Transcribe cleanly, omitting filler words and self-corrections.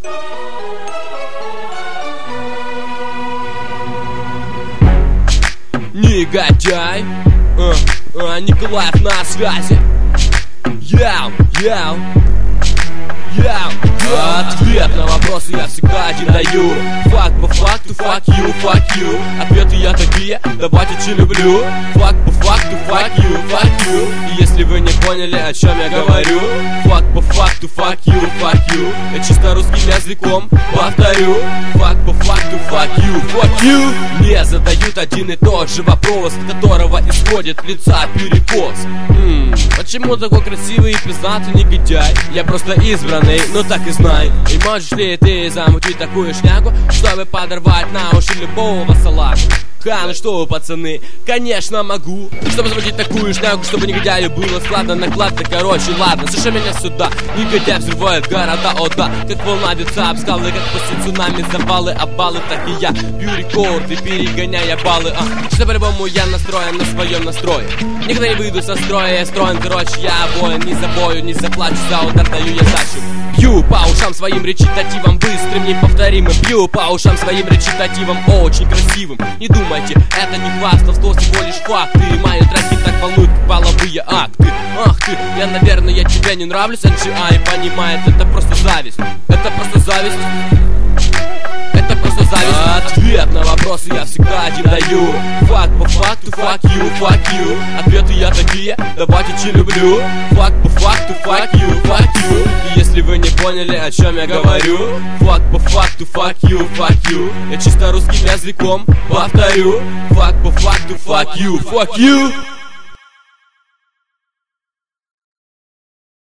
Негодяй, Николаев на связи. Яу. Ответ на вопросы я всегда один даю. Факт по факту, fuck you. Ответы я такие, давайте че люблю. Факт по факту, fuck you. И если вы не поняли, о чем я говорю, факт по факту, fuck you. Я чисто русским языком повторю. Факт по факту, fuck you. Мне задают один и тот же вопрос, от которого исходит лица перекос. Почему такой красивый и пиздатый негодяй? Я просто избранный, но так и знай. И можешь ли ты замутить такую шняку, чтобы подорвать на уши любого салака? Ну что вы, пацаны, конечно могу. Чтобы замутить такую шняку, чтобы негодяю было складно, накладно, короче, ладно. Слушай меня сюда, негодяй взрывает города, о да. Как волна бьется об скалы, как после цунами завалы, обвалы, так и я бью рекорды, перегоняя баллы. Что по-любому я настроен на своем настрое. Никогда не выйду со строя, я строен, короче, я воин. Не забою, не заплачу, за удар даю я сдачу. Бью по ушам своим речитативом, быстрым, неповторимым. Бью по ушам своим речитативом, очень красивым. Не думайте, это не хвастовство, всего лишь факты. Мои треки так волнуют, как половые акты. Ах ты, я, наверное, тебе не нравлюсь, NGI понимает, это просто зависть. Это просто зависть. Ответ на вопросы я всегда один даю. Факт по факту, fuck you. Ответы я такие, давайте че люблю. Факт по факту, fuck you. И если вы не поняли, о чем я говорю, факт по факту, fuck you. Я чисто русским языком повторю. Факт по факту, fuck you.